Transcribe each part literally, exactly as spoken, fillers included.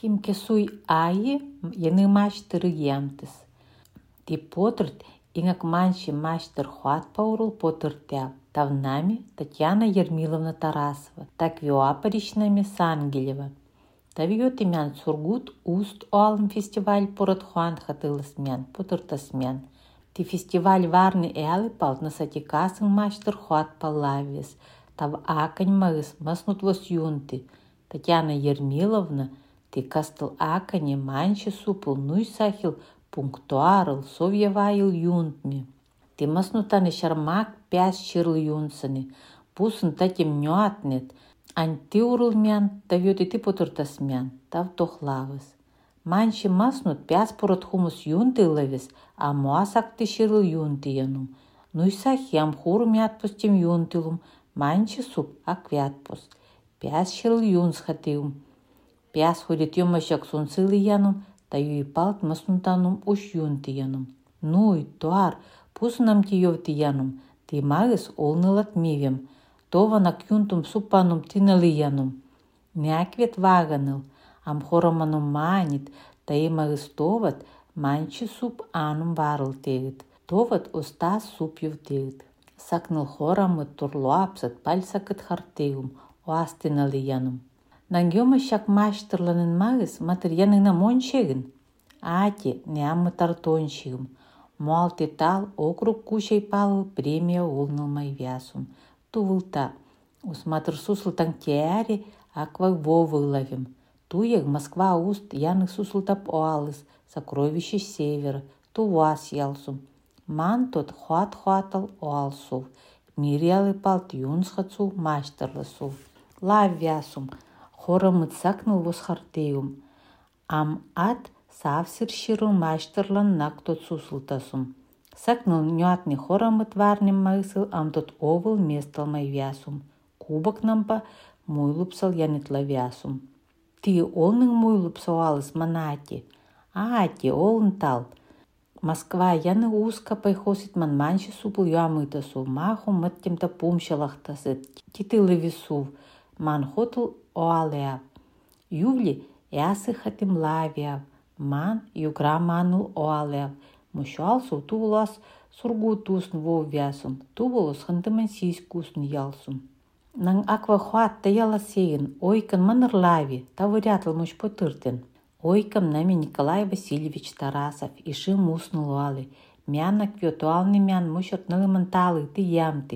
Ким кесуй айи яны маштыры емтіс. Ти потырт ингак манши маштыр хуат паурул потыртяв. Тавнами Татьяна Ермиловна Тарасова, так виоапаричнами Сангелева. Тавио тимян сургут уст оалым фестиваль порот хуан хатылысмян, потыртасмян. Ти фестиваль варны элы пал на сатикасын маштыр хуат палавес. Тав акань магыс маснут вос юнты. Татьяна Ермиловна ти кастыл акане манчи супыл нуй сахил пунктуарыл совьевайыл юнтми. Ти маснутаны шармак пяс чырыл юнсыны. Пусын татим нюатнет. Ань ты урылмян, тавьё ти потыртасмян, тав тохлавыс. Манчи маснут пяс порот хумус юнты лавес, а муасак ты чырыл юнты янум. Нуй сахиам хуру мятпустим юнтылум. Манчи суп аквятпус. Пяс чырыл юнс хатиум. Пяс ходит ёмашак сунсылы янум, таю и палт маснутанум уш юнты янум. Нуй, туар, пусынам ти ёвты янум, ти магыс олнылат мивем, тованак юнтум супанум тиналы янум. Няквет ваганыл, ам хораманум манит, таи магыс товат, манчи суп анум варыл тегит, товат остас суп ёв тегит. Сакныл хорамыт турлуапсат пальсакыт хартегум, оастиналы янум. Нангёма шак маштырланын магыс матыр янына мончегін. Ати, неамы тартончигым. Муалты тал округ кушай палыл премия олнылмай вясум. Тувылта. Усматыр сусылтан теари аквак вовылавим. Туег Москва уст яных сусылтап оалыс, сокровище севера, тувас ялсум. Ман тот хуат-хуатал оалсув. Мириалы палт юнсхацу маштырласув. Лав вясум. Хорамыт сакныл восхартеум. Ам ат савсыр ширыл маштырлан нак тот сусылтасум. Сакныл нюатни хорамыт варнем магысыл, ам тот овыл месталмай вясум. Кубок нампа муйлупсал янитла вясум. Ти олның муйлупсауалыс манати. Ати, олын тал. Москва яны узка пайхосит ман манчи супыл юамытасу. Маху мыттемта пумшалахтасыт. Титылы висув. Ман хотыл оалеав. Ювли ясы хатим лавиав. Ман югра манул оалеав. Мушалсу тувулас сургутусн вов вясум. Тувулус хантыман сиськусн ялсум. Нang аква хуатта яла сейін. Ойкан маныр лави. Тавырятыл муш потыртен. Ойкам нами Николай Васильевич Тарасов. Иши муснул алы. Мянак вётуалны мян мушат нылыманталы ты ямты.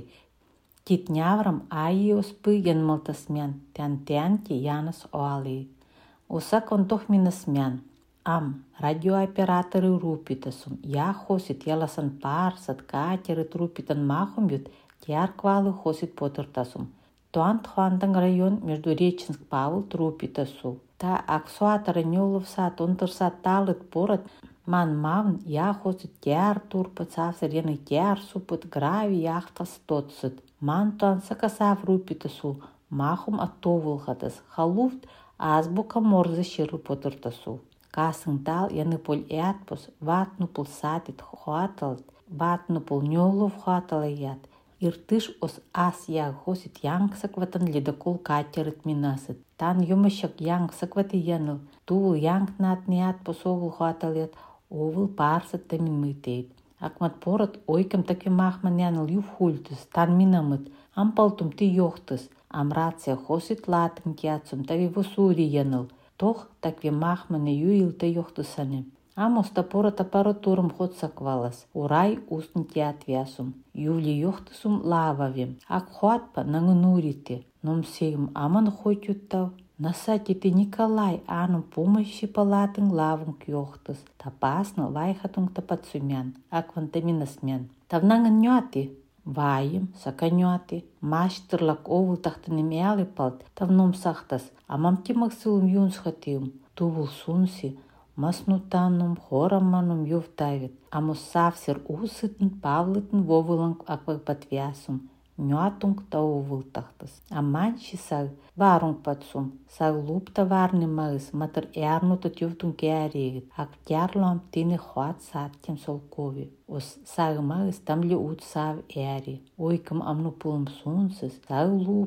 Титняврам айи оспы янмалтасмян, тян-тянти янас оалы. Усак он тохминасмян. Ам, радиооператоры рупитасум. Я хосит яласан парсат, катеры рупитан махум ют, тяр квалы хосит потыртасум. Туант хвантан район Междуреченск Павл трупитасу. Та аксуатары нёловсат, онтырсат талыт порат, ман мавн я хосит тяр турпат савсыр яны тяр супат грави яхтас тотсыт. Ман туан сакасав рупитасу, махум аттовылхатас, халуфт азбука морзы ширы потыртасу. Касың тал яны пол ятпус, ватну пул сатит хуаталт, ватну пул нёлов хуаталаят. Иртыш ос ас яг хосит янгсак ватан ледокол катерыт минасыт. Тан юмашак янгсак ваты яныл, тувыл янг нат ятпус овыл хуаталят, овыл парсат тамин мытейт. Акмат порот ойкам таки махман яныл юв хультыс, тан минамыт, ампалтум ты йохтыс, амрация хосит латым тяцум, тави восури яныл, тох такви махманы юил ты йохтысаны. Амоста порот аппаратурым ходсак валас, урай устн тят вясум, ювли йохтысум лававим, ак хуатпа нангынурите, ном сейм аман хотюттав. Насатите Николай анум помощи палатың лавың кьохтыс, тапасны лайхатың тапатсумян, аквантаминасмян. Тавнаңын нюати, вайым, саканюати, маштырлак овыл тахтыным ялы палт, тавном сахтас, амам тимаксылым юнсхатым, тувыл сунси, маснутанум, хораманум ювтавит, амус савсер усытын, павлытын вовылың аквапатвясум. Нюатунг таувыл тахтас. А манчи саг варунг патсум. Саг лупта варны магыс матыр ярнута тювтунг ярегит. Ак тярлам тины хуат саттим солкови. Ос саг магыс тамли ут сав яри. Ойкам амну пулым сунсыз. Саг лупта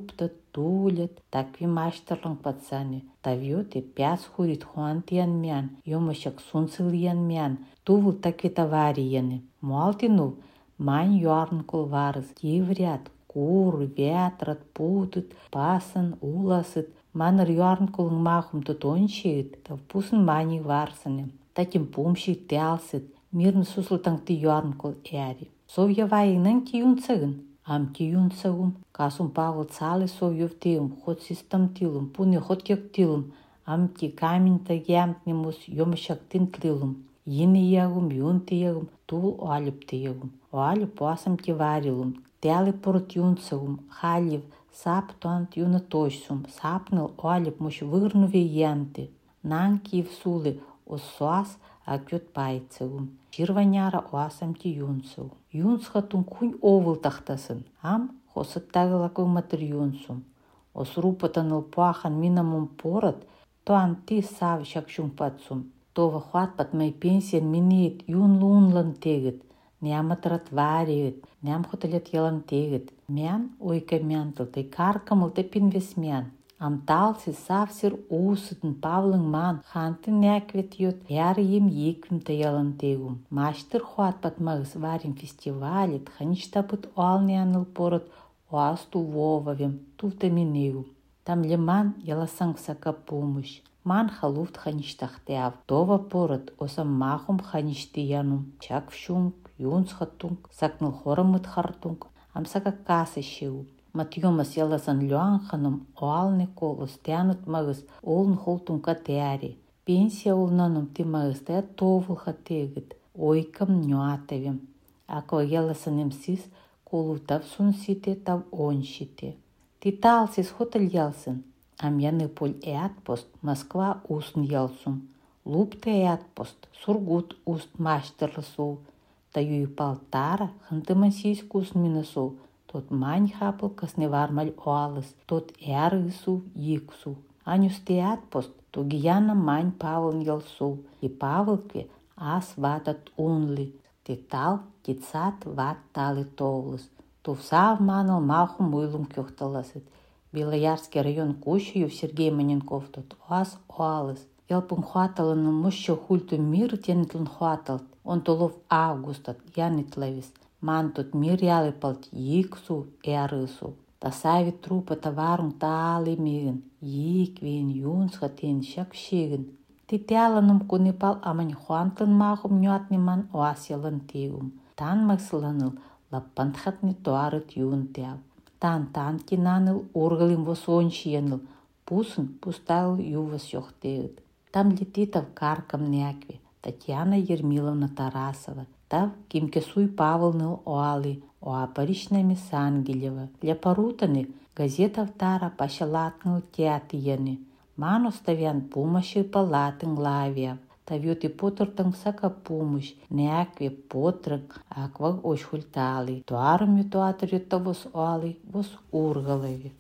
тулят, такви маштарлың пацаны. Тавьёте пяс хурит хуантиян мян, ёмышак сунцылиян мян, тувыл такви товарияны. Муалтину мань юарнкул варыз, киврят, кур, вятрат, путыт, пасын, уласыт. Маныр юарнкулың махум тут ончеет, тав пусын мани варсыны. Татим пумшик тялсыт, мирны сусылтың ты юарнкул әри. Совья вайының тиюнцығын. Ам тиюнцығым, касум Павыл цалы совьев тиым, ход систем тилым, пуны ход кек тилым. Ам ти камень тагямтнемус, ёмышак тин клилым. Йыны ягым, юн тиягым, тул оалып тиягым. Оалып оасым ти варилым. Тялы порт юнцығым, халив, сап туант юны тойсум, сапныл оалып муш вырнуве янты. Нан киев сулы, осуас акёт пайцығым. Чирваняра оасам ти юнцығым. Юнцхатун кунь овыл тахтасын. Ам хосыттагылакы матыр юнцум. Осрупатаныл пуахан минамум порат, туан ти сав шакшун патсум. Това хватпат май пенсиян минеет юн лунлан тегет. Няматрат вариет, ням хотелет ялан тегет. Мян ойка мянтыл, тай каркамыл те пинвес мян. Ам талси савсир усытын Павлың ман, хантын няквет йот, яры ем еквим та ялан тегум. Маштыр хватпат мағыз варим фестивалет, хаништапыт оалняныл порот, оасту вовавем, туфта минегум. Там леман яласанг сака помощь. Ман халуфт хаништахтяв. Това порот осам махум хаништиянум. Чак вшунг, юнц хатунг, сакныл хорамыт хартунг. Ам сака касы шеу. Матьёмас яласан люанханым оалны кол остянут мағыз олын холтун катяри. Пенсия олнаным ти мағыз тая товыл хатегет. Ойкам нюатавим. Ако яласанем сис колу тав сун сите тав он шите. Ти талсис хотел ялсын. Ам яны поль эатпост Москва устн ялсум. Лупты эатпост Сургут уст маштерлысу. Таю и палтара хантыман сиську устн минасу. Тот мань хапыл касны вармаль оалыс. Тот эрысу ексу. Анюс эатпост тугияна мань Павыл ялсу. И Павылкве ас ватат унли. Титал тицат ват талы тоулыс. Тувсав маныл махум уйлум кёхталасыт. Белоярский район Кущеев Сергей Маненков тот оас оалыс. Ялпын хваталыны мышчо хульту мир тенетлын хваталт. Он толов августат янитлавис. Ман тот мир ялы палт ексу эрысу. Тасави трупа таварун таалы мигін. Еквен юнсхатен шак шегін. Титяланым кунипал амань хуантлын махум нюатниман оас ялын тегум. Тан максыланыл лаппантхатны туарыт юн тяв. Тан-тан кинаныл оргалым восончияныл. Пусын пустал ювас йохтеет. Там летитав каркам някве. Татьяна Ермиловна Тарасова. Тав Кимкесуй Павылныл оалы. Оапаричнами Сангелева. Ляпарутаны газетав тара пашалатныл театияны. Ман оставян помощи палатын лавия. Тавьёты потыртың сака помощь. Някве потрык акваг ошхульталы. Туарым ютуатыр юта вос оалы, вос ургалави.